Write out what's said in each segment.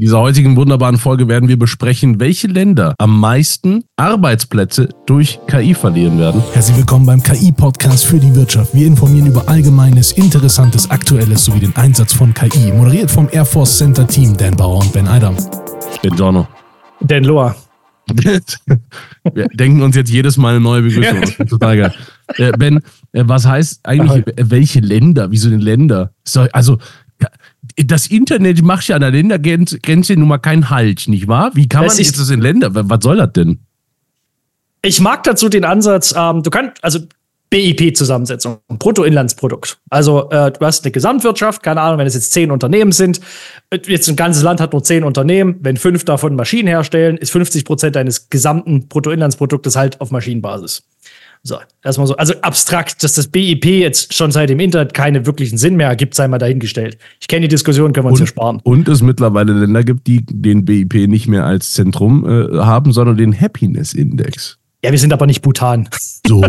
In dieser heutigen wunderbaren Folge werden wir besprechen, welche Länder am meisten Arbeitsplätze durch KI verlieren werden. Herzlich willkommen beim KI-Podcast für die Wirtschaft. Wir informieren über Allgemeines, Interessantes, Aktuelles sowie den Einsatz von KI. Moderiert vom Air Force Center Team Dan Bauer und Ben Eidam. Ben Giorno. Dan Lohr. Wir denken uns jetzt jedes Mal eine neue Begrüßung. Das ist total geil. Ben, was heißt eigentlich, welche Länder? Wieso denn Länder? Also, das Internet macht ja an der Ländergrenze nun mal keinen Halt, nicht wahr? Wie kann man jetzt das in Länder? Was soll das denn? Ich mag dazu den Ansatz, du kannst, also BIP-Zusammensetzung, Bruttoinlandsprodukt. Also du hast eine Gesamtwirtschaft, keine Ahnung, wenn es jetzt 10 Unternehmen sind, jetzt ein ganzes Land hat nur 10 Unternehmen, wenn 5 davon Maschinen herstellen, ist 50% deines gesamten Bruttoinlandsproduktes halt auf Maschinenbasis. So, erstmal so, also abstrakt, dass das BIP jetzt schon seit dem Internet keinen wirklichen Sinn mehr ergibt, sei mal dahingestellt. Ich kenne die Diskussion, können wir uns hier sparen. Und es mittlerweile Länder gibt, die den BIP nicht mehr als Zentrum haben, sondern den Happiness-Index. Ja, wir sind aber nicht Bhutan. So.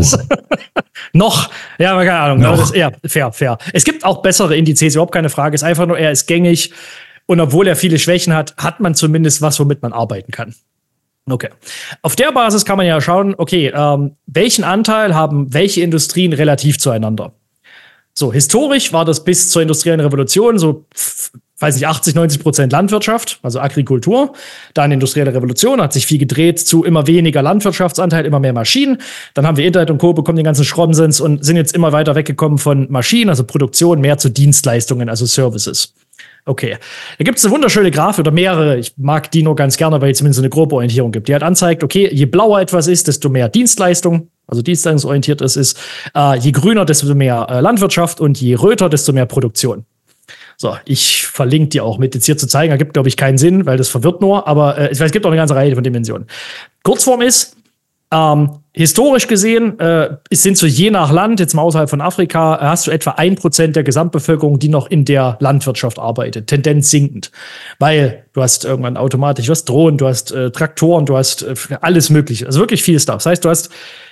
Noch. Ja, aber keine Ahnung. Aber das ist eher fair. Es gibt auch bessere Indizes, überhaupt keine Frage. Es ist einfach nur, er ist gängig. Und obwohl er viele Schwächen hat, hat man zumindest was, womit man arbeiten kann. Okay. Auf der Basis kann man ja schauen, okay, welchen Anteil haben welche Industrien relativ zueinander? So, historisch war das bis zur industriellen Revolution so, weiß nicht, 80-90% Landwirtschaft, also Agrikultur. Dann industrielle Revolution, hat sich viel gedreht zu immer weniger Landwirtschaftsanteil, immer mehr Maschinen. Dann haben wir Internet und Co. bekommen den ganzen Schrottensens und sind jetzt immer weiter weggekommen von Maschinen, also Produktion, mehr zu Dienstleistungen, also Services. Okay, da gibt es eine wunderschöne Grafik oder mehrere. Ich mag die nur ganz gerne, weil es zumindest eine grobe Orientierung gibt. Die halt anzeigt, okay, je blauer etwas ist, desto mehr Dienstleistung, also dienstleistungsorientiert es ist. Je grüner, desto mehr Landwirtschaft und je röter, desto mehr Produktion. So, ich verlinke die auch mit jetzt hier zu zeigen. Ergibt, glaube ich, keinen Sinn, weil das verwirrt nur. Aber ich weiß, es gibt auch eine ganze Reihe von Dimensionen. Kurzform ist, historisch gesehen, sind so je nach Land, jetzt mal außerhalb von Afrika, hast du etwa 1% der Gesamtbevölkerung, die noch in der Landwirtschaft arbeitet. Tendenz sinkend. Weil du hast irgendwann automatisch, du hast Drohnen, du hast Traktoren, du hast alles Mögliche. Also wirklich viel Stuff. Das heißt, du hast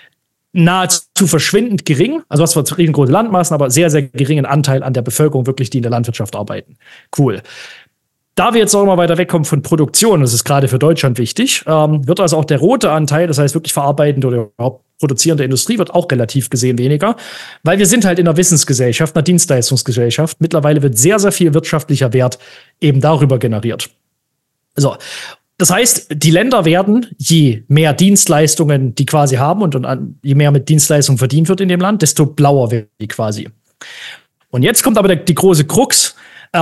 nahezu verschwindend gering, also hast zwar riesengroße Landmassen, aber sehr, sehr geringen Anteil an der Bevölkerung wirklich, die in der Landwirtschaft arbeiten. Cool. Da wir jetzt auch immer weiter wegkommen von Produktion, das ist gerade für Deutschland wichtig, wird also auch der rote Anteil, das heißt wirklich verarbeitende oder überhaupt produzierende Industrie, wird auch relativ gesehen weniger, weil wir sind halt in einer Wissensgesellschaft, einer Dienstleistungsgesellschaft. Mittlerweile wird sehr, sehr viel wirtschaftlicher Wert eben darüber generiert. So. Das heißt, die Länder werden, je mehr Dienstleistungen die quasi haben und je mehr mit Dienstleistungen verdient wird in dem Land, desto blauer wird die quasi. Und jetzt kommt aber die große Krux.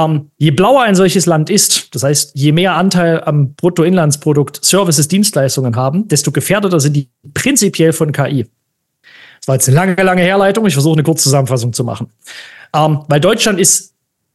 Je blauer ein solches Land ist, das heißt, je mehr Anteil am Bruttoinlandsprodukt Services, Dienstleistungen haben, desto gefährdeter sind die prinzipiell von KI. Das war jetzt eine lange Herleitung. Ich versuche eine Kurzzusammenfassung zu machen. Weil Deutschland ist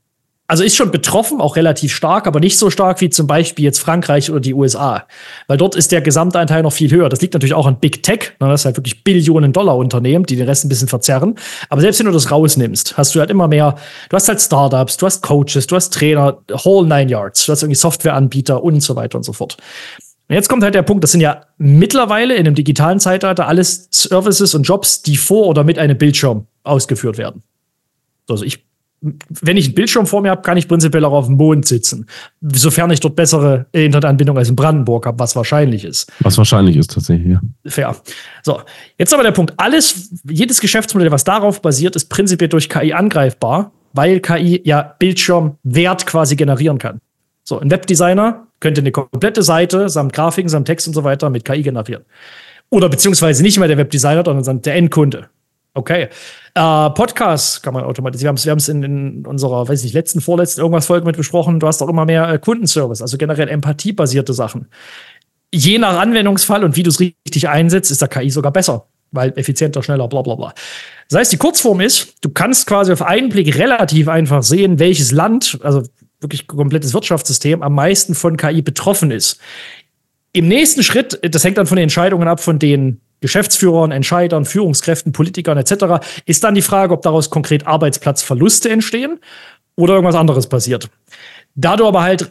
schon betroffen, auch relativ stark, aber nicht so stark wie zum Beispiel jetzt Frankreich oder die USA. Weil dort ist der Gesamtanteil noch viel höher. Das liegt natürlich auch an Big Tech. Das ist halt wirklich Billionen-Dollar-Unternehmen, die den Rest ein bisschen verzerren. Aber selbst wenn du das rausnimmst, hast du halt immer mehr, du hast halt Startups, du hast Coaches, du hast Trainer, whole 9 yards. Du hast irgendwie Softwareanbieter und so weiter und so fort. Und jetzt kommt halt der Punkt, das sind ja mittlerweile in einem digitalen Zeitalter alles Services und Jobs, die vor oder mit einem Bildschirm ausgeführt werden. Also wenn ich einen Bildschirm vor mir habe, kann ich prinzipiell auch auf dem Mond sitzen. Sofern ich dort bessere Internetanbindung als in Brandenburg habe, was wahrscheinlich ist. Was wahrscheinlich ist tatsächlich, ja. Fair. So, jetzt aber der Punkt. Jedes Geschäftsmodell, was darauf basiert, ist prinzipiell durch KI angreifbar, weil KI ja Bildschirmwert quasi generieren kann. So, ein Webdesigner könnte eine komplette Seite samt Grafiken, samt Text und so weiter mit KI generieren. Oder beziehungsweise nicht mehr der Webdesigner, sondern der Endkunde. Okay. Podcasts kann man automatisieren. Wir haben es in unserer, vorletzten irgendwas Folge mit besprochen. Du hast auch immer mehr Kundenservice, also generell empathiebasierte Sachen. Je nach Anwendungsfall und wie du es richtig einsetzt, ist der KI sogar besser, weil effizienter, schneller, bla bla bla. Das heißt, die Kurzform ist, du kannst quasi auf einen Blick relativ einfach sehen, welches Land, also wirklich komplettes Wirtschaftssystem, am meisten von KI betroffen ist. Im nächsten Schritt, das hängt dann von den Entscheidungen ab, von den Geschäftsführern, Entscheidern, Führungskräften, Politikern etc., ist dann die Frage, ob daraus konkret Arbeitsplatzverluste entstehen oder irgendwas anderes passiert. Da du aber halt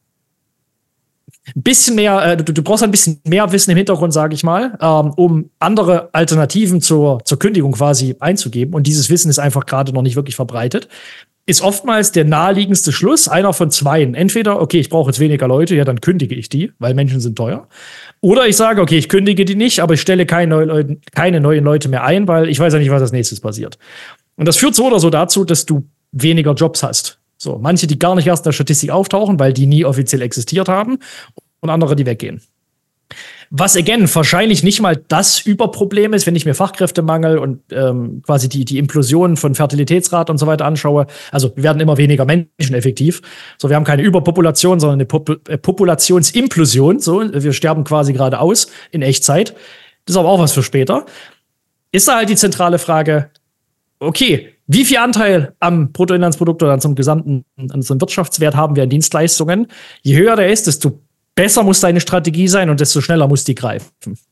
ein bisschen mehr, du brauchst ein bisschen mehr Wissen im Hintergrund, sage ich mal, um andere Alternativen zur Kündigung quasi einzugeben. Und dieses Wissen ist einfach gerade noch nicht wirklich verbreitet. ist oftmals der naheliegendste Schluss, einer von zweien. Entweder, okay, ich brauche jetzt weniger Leute, ja, dann kündige ich die, weil Menschen sind teuer. Oder ich sage, okay, ich kündige die nicht, aber ich stelle keine neuen Leute mehr ein, weil ich weiß ja nicht, was als nächstes passiert. Und das führt so oder so dazu, dass du weniger Jobs hast. So, manche, die gar nicht erst in der Statistik auftauchen, weil die nie offiziell existiert haben, und andere, die weggehen. Was, again, wahrscheinlich nicht mal das Überproblem ist, wenn ich mir Fachkräftemangel und quasi die Implosion von Fertilitätsrate und so weiter anschaue. Also wir werden immer weniger Menschen effektiv. So, wir haben keine Überpopulation, sondern eine Populationsimplosion. So, wir sterben quasi gerade aus in Echtzeit. Das ist aber auch was für später. Ist da halt die zentrale Frage, okay, wie viel Anteil am Bruttoinlandsprodukt oder an so einem Wirtschaftswert haben wir an Dienstleistungen? Je höher der ist, desto besser muss deine Strategie sein und desto schneller muss die greifen.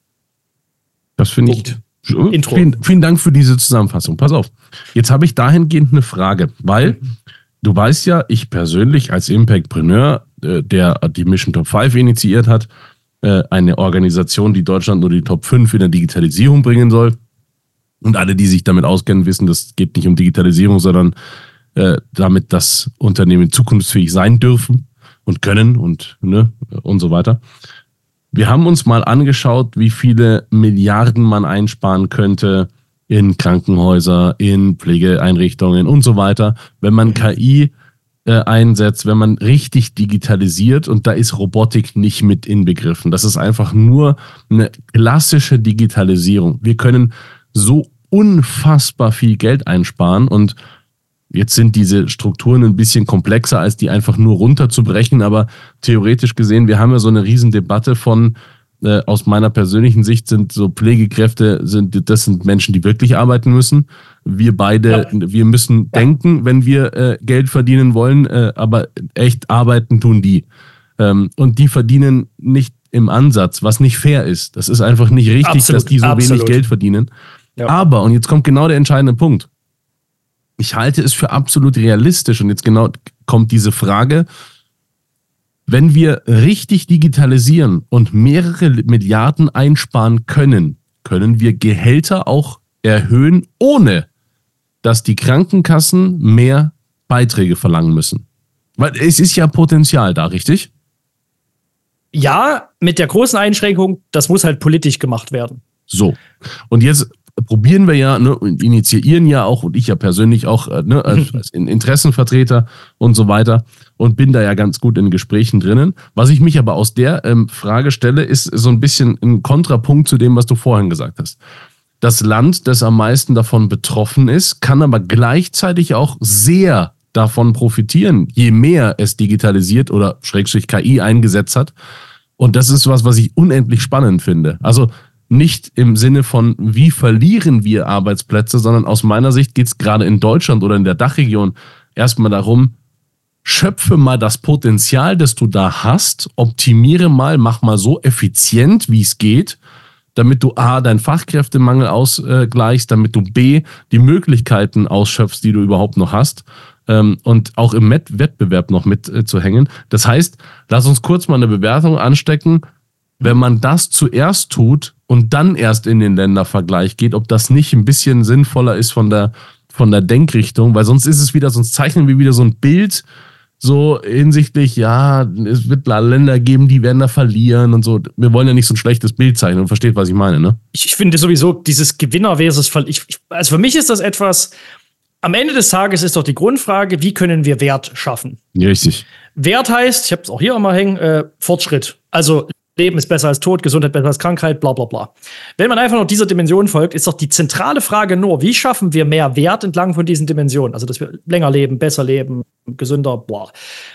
Das finde ich. Intro. Vielen Dank für diese Zusammenfassung. Pass auf. Jetzt habe ich dahingehend eine Frage, weil du weißt ja, ich persönlich als Impactpreneur, der die Mission Top 5 initiiert hat, eine Organisation, die Deutschland nur die Top 5 in der Digitalisierung bringen soll. Und alle, die sich damit auskennen, wissen, das geht nicht um Digitalisierung, sondern damit, dass Unternehmen zukunftsfähig sein dürfen und können und so weiter. Wir haben uns mal angeschaut, wie viele Milliarden man einsparen könnte in Krankenhäuser, in Pflegeeinrichtungen und so weiter, wenn man KI einsetzt, wenn man richtig digitalisiert, und da ist Robotik nicht mit inbegriffen. Das ist einfach nur eine klassische Digitalisierung. Wir können so unfassbar viel Geld einsparen, und jetzt sind diese Strukturen ein bisschen komplexer, als die einfach nur runterzubrechen, aber theoretisch gesehen, wir haben ja so eine Riesendebatte von, aus meiner persönlichen Sicht sind so Pflegekräfte, das sind Menschen, die wirklich arbeiten müssen. Wir beide, wir müssen denken, wenn wir Geld verdienen wollen, aber echt arbeiten tun die. Und die verdienen nicht im Ansatz, was nicht fair ist. Das ist einfach nicht richtig, dass die so wenig Geld verdienen. Ja. Aber, und jetzt kommt genau der entscheidende Punkt, ich halte es für absolut realistisch, und jetzt genau kommt diese Frage, wenn wir richtig digitalisieren und mehrere Milliarden einsparen können, können wir Gehälter auch erhöhen, ohne dass die Krankenkassen mehr Beiträge verlangen müssen. Weil es ist ja Potenzial da, richtig? Ja, mit der großen Einschränkung, das muss halt politisch gemacht werden. So, und jetzt probieren wir ja, initiieren ja auch, und ich ja persönlich auch als Interessenvertreter und so weiter, und bin da ja ganz gut in Gesprächen drinnen. Was ich mich aber aus der Frage stelle, ist so ein bisschen ein Kontrapunkt zu dem, was du vorhin gesagt hast. Das Land, das am meisten davon betroffen ist, kann aber gleichzeitig auch sehr davon profitieren, je mehr es digitalisiert oder / KI eingesetzt hat. Und das ist was ich unendlich spannend finde. Also nicht im Sinne von, wie verlieren wir Arbeitsplätze, sondern aus meiner Sicht geht es gerade in Deutschland oder in der Dachregion erstmal darum, schöpfe mal das Potenzial, das du da hast, optimiere mal, mach mal so effizient, wie es geht, damit du A, deinen Fachkräftemangel ausgleichst, damit du B, die Möglichkeiten ausschöpfst, die du überhaupt noch hast, und auch im Wettbewerb noch mitzuhängen. Das heißt, lass uns kurz mal eine Bewertung anstecken, wenn man das zuerst tut und dann erst in den Ländervergleich geht, ob das nicht ein bisschen sinnvoller ist von der Denkrichtung, weil sonst zeichnen wir wieder so ein Bild, so hinsichtlich, ja, es wird Länder geben, die werden da verlieren und so. Wir wollen ja nicht so ein schlechtes Bild zeichnen, und versteht, was ich meine, ne? Ich finde sowieso dieses Gewinner versus also für mich ist das etwas, am Ende des Tages ist doch die Grundfrage, wie können wir Wert schaffen? Ja, richtig. Wert heißt, ich habe es auch hier immer hängen, Fortschritt. Also Leben ist besser als Tod, Gesundheit besser als Krankheit, bla bla bla. Wenn man einfach noch dieser Dimension folgt, ist doch die zentrale Frage nur, wie schaffen wir mehr Wert entlang von diesen Dimensionen? Also, dass wir länger leben, besser leben, gesünder, bla.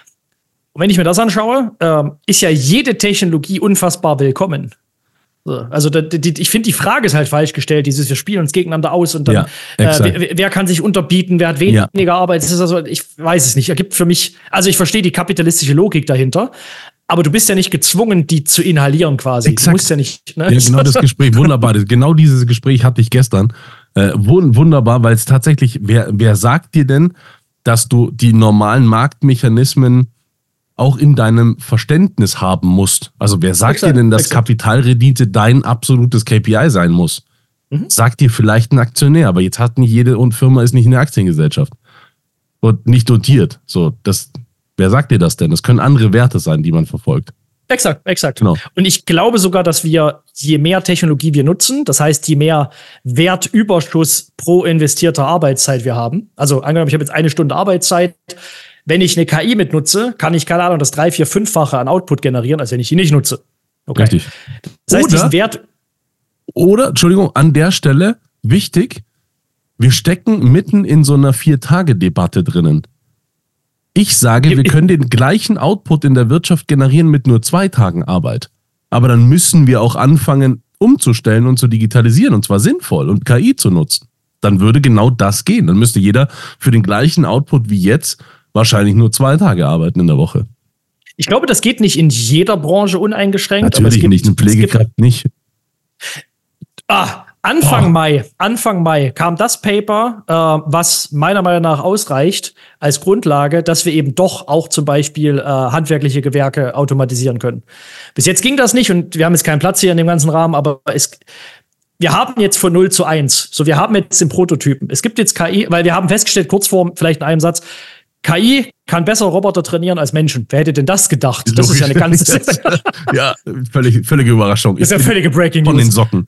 Und wenn ich mir das anschaue, ist ja jede Technologie unfassbar willkommen. Also ich finde, die Frage ist halt falsch gestellt, wir spielen uns gegeneinander aus und dann wer kann sich unterbieten, wer hat weniger Arbeit. Das ist also, ich weiß es nicht, ergibt für mich, also ich verstehe die kapitalistische Logik dahinter, aber du bist ja nicht gezwungen, die zu inhalieren quasi. Exakt. Du musst ja nicht. Ne? Ja, genau das Gespräch, wunderbar. Genau dieses Gespräch hatte ich gestern. Wunderbar, weil es tatsächlich, wer sagt dir denn, dass du die normalen Marktmechanismen auch in deinem Verständnis haben musst? Also wer sagt dir denn, dass Kapitalrendite dein absolutes KPI sein muss? Sagt dir vielleicht ein Aktionär, aber jetzt hat nicht jede Firma ist nicht eine Aktiengesellschaft. und nicht dotiert. So, wer sagt dir das denn? Das können andere Werte sein, die man verfolgt. Exakt. Genau. Und ich glaube sogar, dass wir, je mehr Technologie wir nutzen, das heißt, je mehr Wertüberschuss pro investierter Arbeitszeit wir haben, also angenommen, ich habe jetzt 1 Stunde Arbeitszeit, wenn ich eine KI mitnutze, kann ich, keine Ahnung, das 3-, 4-, 5-fache an Output generieren, als wenn ich die nicht nutze. Okay. Richtig. Das heißt, diesen Wert. Oder, Entschuldigung, an der Stelle, wichtig, wir stecken mitten in so einer 4-Tage-Debatte drinnen. Ich sage, wir können den gleichen Output in der Wirtschaft generieren mit nur 2 Tagen Arbeit. Aber dann müssen wir auch anfangen, umzustellen und zu digitalisieren, und zwar sinnvoll und KI zu nutzen. Dann würde genau das gehen. Dann müsste jeder für den gleichen Output wie jetzt wahrscheinlich nur 2 Tage arbeiten in der Woche. Ich glaube, das geht nicht in jeder Branche uneingeschränkt. Natürlich nicht, eine Pflegekraft nicht. Anfang Mai kam das Paper, was meiner Meinung nach ausreicht als Grundlage, dass wir eben doch auch zum Beispiel handwerkliche Gewerke automatisieren können. Bis jetzt ging das nicht und wir haben jetzt keinen Platz hier in dem ganzen Rahmen, aber wir haben jetzt von 0 zu 1. So, wir haben jetzt den Prototypen. Es gibt jetzt KI, weil wir haben festgestellt, kurz vor vielleicht in einem Satz, KI kann besser Roboter trainieren als Menschen. Wer hätte denn das gedacht? Das ist ja eine ganz... Ja, völlige Überraschung. Das ist ja völlige Breaking News. Von den Socken.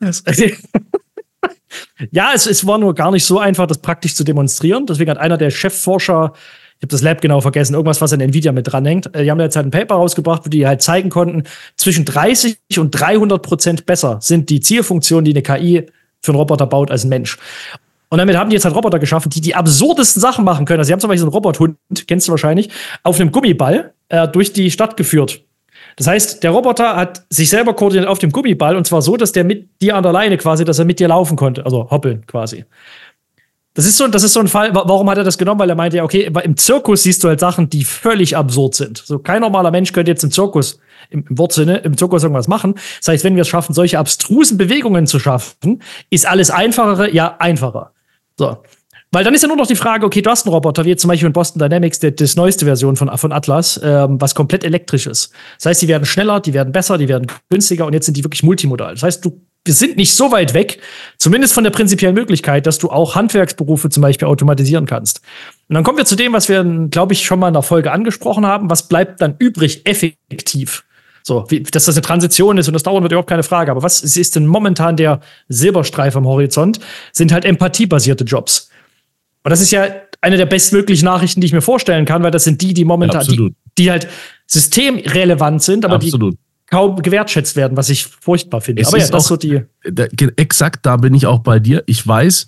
Ja, es war nur gar nicht so einfach, das praktisch zu demonstrieren. Deswegen hat einer der Chefforscher, ich habe das Lab genau vergessen, irgendwas, was an Nvidia mit dranhängt, die haben jetzt halt ein Paper rausgebracht, wo die halt zeigen konnten, zwischen 30 und 300% besser sind die Zielfunktionen, die eine KI für einen Roboter baut als ein Mensch. Und damit haben die jetzt halt Roboter geschaffen, die absurdesten Sachen machen können. Also sie haben zum Beispiel so einen Robothund, kennst du wahrscheinlich, auf einem Gummiball durch die Stadt geführt. Das heißt, der Roboter hat sich selber koordiniert auf dem Gummiball und zwar so, dass der mit dir an der Leine quasi, dass er mit dir laufen konnte, also hoppeln quasi. Das ist so ein Fall, warum hat er das genommen? Weil er meinte, ja, okay, im Zirkus siehst du halt Sachen, die völlig absurd sind. So, kein normaler Mensch könnte jetzt im Zirkus, im Wortsinne, im Zirkus irgendwas machen. Das heißt, wenn wir es schaffen, solche abstrusen Bewegungen zu schaffen, ist alles Einfachere, ja, einfacher. So. Weil dann ist ja nur noch die Frage, okay, du hast einen Roboter, wie jetzt zum Beispiel in Boston Dynamics, das neueste Version von Atlas, was komplett elektrisch ist. Das heißt, die werden schneller, die werden besser, die werden günstiger und jetzt sind die wirklich multimodal. Das heißt, wir sind nicht so weit weg, zumindest von der prinzipiellen Möglichkeit, dass du auch Handwerksberufe zum Beispiel automatisieren kannst. Und dann kommen wir zu dem, was wir, glaube ich, schon mal in der Folge angesprochen haben. Was bleibt dann übrig effektiv? So, dass das eine Transition ist und das dauern wird überhaupt keine Frage. Aber was ist denn momentan der Silberstreif am Horizont? Sind halt empathiebasierte Jobs. Und das ist ja eine der bestmöglichen Nachrichten, die ich mir vorstellen kann, weil das sind die momentan, die halt systemrelevant sind, aber Absolut. Die kaum gewertschätzt werden, was ich furchtbar finde. Aber ja, das ist so die. Exakt, da bin ich auch bei dir. Ich weiß,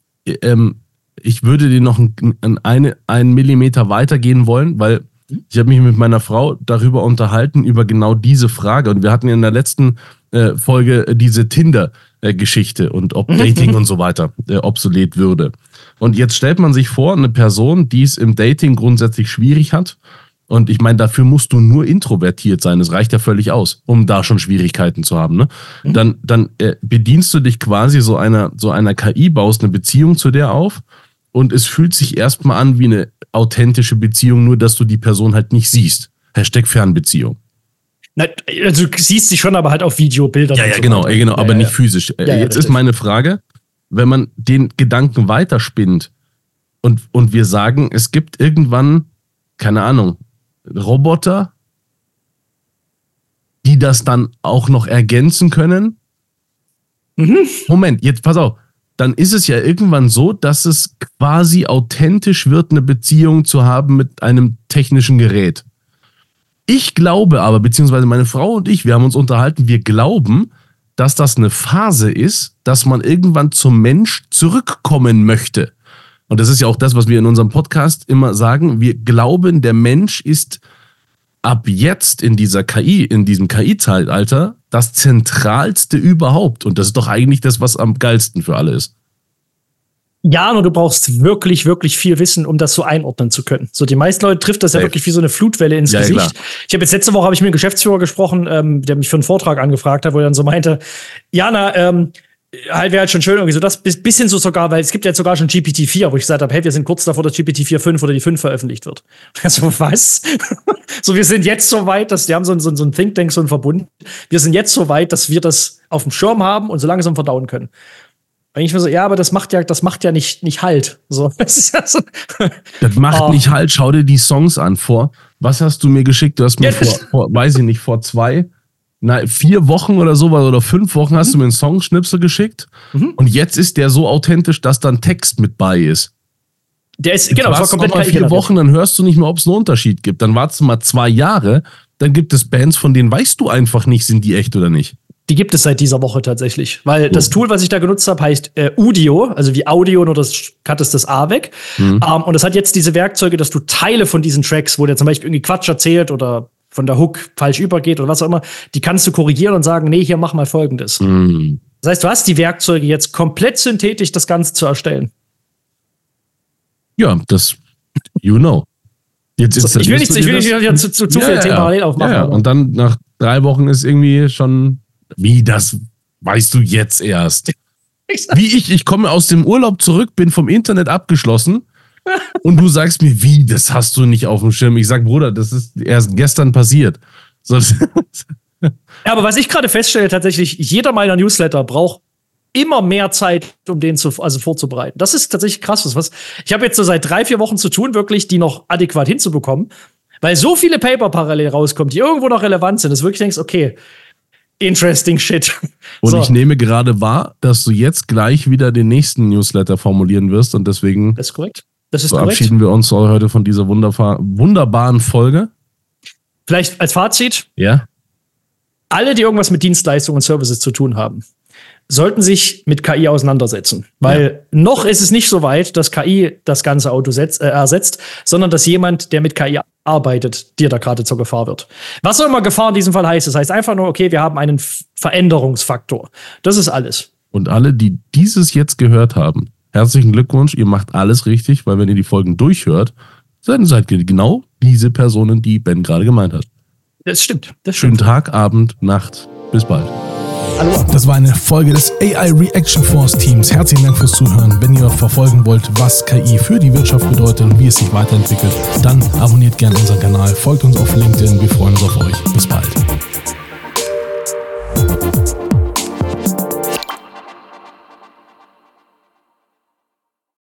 ich würde dir noch einen Millimeter weitergehen wollen, weil ich habe mich mit meiner Frau darüber unterhalten, über genau diese Frage. Und wir hatten in der letzten Folge diese Tinder-Geschichte und ob Dating und so weiter obsolet würde. Und jetzt stellt man sich vor, eine Person, die es im Dating grundsätzlich schwierig hat, und ich meine, dafür musst du nur introvertiert sein, das reicht ja völlig aus, um da schon Schwierigkeiten zu haben. Ne? Dann bedienst du dich quasi so einer KI, baust eine Beziehung zu der auf und es fühlt sich erstmal an wie eine authentische Beziehung, nur dass du die Person halt nicht siehst. #Fernbeziehung. Na, also du siehst sie schon, aber halt auf Videobildern. Ja, genau, aber nicht physisch. Jetzt ist meine Frage, wenn man den Gedanken weiterspinnt und wir sagen, es gibt irgendwann, keine Ahnung, Roboter, die das dann auch noch ergänzen können. Moment, jetzt pass auf. Dann ist es ja irgendwann so, dass es quasi authentisch wird, eine Beziehung zu haben mit einem technischen Gerät. Ich glaube aber, beziehungsweise meine Frau und ich, wir haben uns unterhalten, wir glauben, dass das eine Phase ist, dass man irgendwann zum Mensch zurückkommen möchte. Und das ist ja auch das, was wir in unserem Podcast immer sagen. Wir glauben, der Mensch ist ab jetzt in dieser KI, in diesem KI-Zeitalter das Zentralste überhaupt. Und das ist doch eigentlich das, was am geilsten für alle ist. Ja, nur du brauchst wirklich, wirklich viel Wissen, um das so einordnen zu können. So, die meisten Leute trifft das ja wirklich wie so eine Flutwelle ins Gesicht. Klar. Ich habe jetzt letzte Woche mit einem Geschäftsführer gesprochen, der mich für einen Vortrag angefragt hat, wo er dann so meinte, Jana, halt wäre halt schon schön, irgendwie so das bisschen so sogar, weil es gibt ja jetzt sogar schon GPT-4, wo ich gesagt habe, hey, wir sind kurz davor, dass GPT-4 5 oder die 5 veröffentlicht wird. Also was? So, wir sind jetzt so weit, dass die haben so ein Think Tank, so ein Verbund. Wir sind jetzt so weit, dass wir das auf dem Schirm haben und so langsam verdauen können. Und ich mir so, ja, aber das macht ja nicht Halt. So, das ist ja so. Das macht nicht Halt. Schau dir die Songs an. Was hast du mir geschickt? Du hast mir vor 4 Wochen oder so oder 5 Wochen hast du mir einen Songschnipsel geschickt. Und jetzt ist der so authentisch, dass da ein Text mit bei ist. Der ist, genau, das war komplett mal 4 Wochen, dann hörst du nicht mehr, ob es einen Unterschied gibt. Dann wartest du mal 2 Jahre, dann gibt es Bands, von denen weißt du einfach nicht, sind die echt oder nicht. Die gibt es seit dieser Woche tatsächlich. Weil das Tool, was ich da genutzt habe, heißt Udio, also wie Audio, nur das cuttest das A weg. Und das hat jetzt diese Werkzeuge, dass du Teile von diesen Tracks, wo der zum Beispiel irgendwie Quatsch erzählt oder von der Hook falsch übergeht oder was auch immer, die kannst du korrigieren und sagen, nee, hier mach mal Folgendes. Das heißt, du hast die Werkzeuge jetzt komplett synthetisch, das Ganze zu erstellen. Ja, das, Jetzt ist ich will nicht zu viel Thema parallel aufmachen. Ja. Und dann nach 3 Wochen ist irgendwie schon, wie, das weißt du jetzt erst. Ich komme aus dem Urlaub zurück, bin vom Internet abgeschlossen und du sagst mir, wie, das hast du nicht auf dem Schirm. Ich sag, Bruder, das ist erst gestern passiert. So. Ja, aber was ich gerade feststelle, tatsächlich, jeder meiner Newsletter braucht immer mehr Zeit, um den vorzubereiten. Das ist tatsächlich krass. Ich habe jetzt so seit 3-4 Wochen zu tun, wirklich, die noch adäquat hinzubekommen, weil so viele Paper parallel rauskommen, die irgendwo noch relevant sind, dass du wirklich denkst, okay, interesting shit. Und ich nehme gerade wahr, dass du jetzt gleich wieder den nächsten Newsletter formulieren wirst und deswegen das ist korrekt. Verabschieden wir uns heute von dieser wunderbaren Folge. Vielleicht als Fazit. Ja. Alle, die irgendwas mit Dienstleistungen und Services zu tun haben, sollten sich mit KI auseinandersetzen. Weil noch ist es nicht so weit, dass KI das ganze Auto ersetzt, sondern dass jemand, der mit KI arbeitet, dir da gerade zur Gefahr wird. Was auch immer Gefahr in diesem Fall heißt, das heißt einfach nur, okay, wir haben einen Veränderungsfaktor. Das ist alles. Und alle, die dieses jetzt gehört haben, herzlichen Glückwunsch, ihr macht alles richtig, weil wenn ihr die Folgen durchhört, dann seid ihr genau diese Personen, die Ben gerade gemeint hat. Das stimmt. Schönen Tag, Abend, Nacht. Bis bald. Hallo. Das war eine Folge des AI Reaction Force Teams. Herzlichen Dank fürs Zuhören. Wenn ihr verfolgen wollt, was KI für die Wirtschaft bedeutet und wie es sich weiterentwickelt, dann abonniert gerne unseren Kanal, folgt uns auf LinkedIn. Wir freuen uns auf euch. Bis bald.